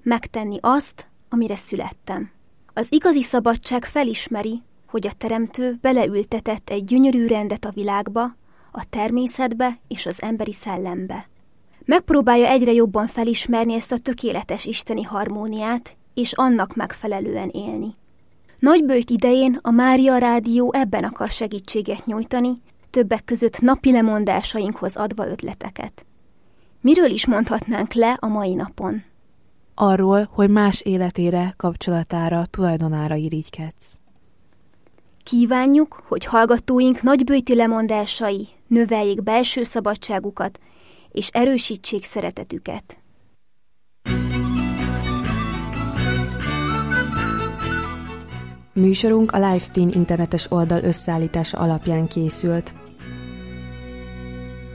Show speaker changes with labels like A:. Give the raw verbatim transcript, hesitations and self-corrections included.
A: megtenni azt, amire születtem. Az igazi szabadság felismeri, hogy a Teremtő beleültetett egy gyönyörű rendet a világba, a természetbe és az emberi szellembe. Megpróbálja egyre jobban felismerni ezt a tökéletes isteni harmóniát, és annak megfelelően élni. Nagyböjt idején a Mária Rádió ebben akar segítséget nyújtani, többek között napi lemondásainkhoz adva ötleteket. Miről is mondhatnánk le a mai napon?
B: Arról, hogy más életére, kapcsolatára, tulajdonára irigykedsz.
A: Kívánjuk, hogy hallgatóink nagyböjti lemondásai növeljék belső szabadságukat és erősítsék szeretetüket.
B: Műsorunk a Live Teen internetes oldal összeállítása alapján készült.